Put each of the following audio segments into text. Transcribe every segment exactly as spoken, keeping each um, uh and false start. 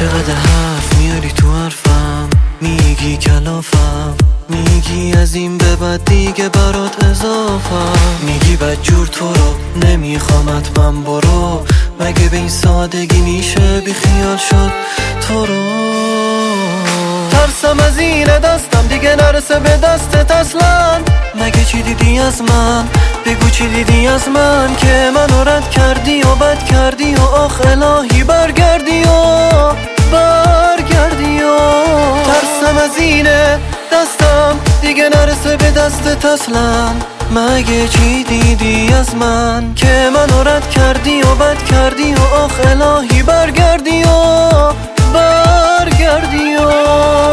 چقدر حرف میاری تو حرفم، میگی کلافم، میگی از این به بعد دیگه برات اضافم، میگی بدجور تو رو نمیخوامت من برو، مگه به این سادگی میشه بی خیال شد تو رو. ترسم از این دستم دیگه نرسه به دستت اصلا، مگه چی دیدی از من؟ بگو چی دیدی از من که منو رد کردی و بد کردی و آخ الهی برگردی و برگردی و ترسم از این دستم دیگه نرسه به دستت اصلا، مگه چی دیدی از من که منو رد کردی و بد کردی و آخ الهی برگردی و برگردی و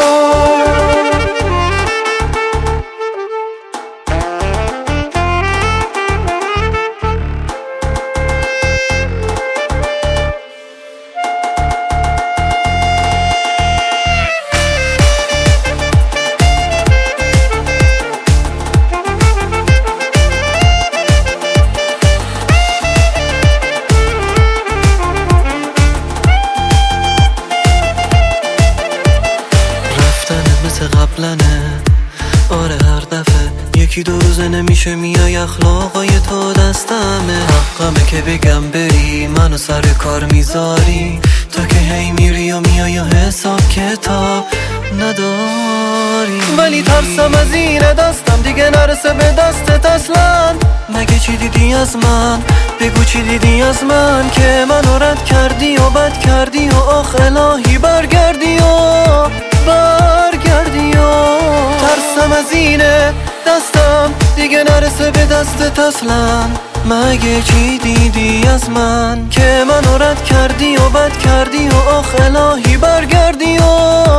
قبلنه. آره هر دفعه یکی دو روزه نمیشه میای اخلاقای تو دستمه، حقمه که بگم بری منو سر کار میذاری، تو که هی میری و میای و حساب کتاب نداری، ولی ترسم از این دستم دیگه نرسه به دستت اصلا، مگه چی دیدی از من؟ بگو چی دیدی از من که منو رد کردی و بد کردی و آخ الهی برگردی و برگردی و ترسم از این دستم دیگه نرسه به دستت اصلا، مگه چی دیدی از من که منو رد کردی و بد کردی و آخ الهی برگردی و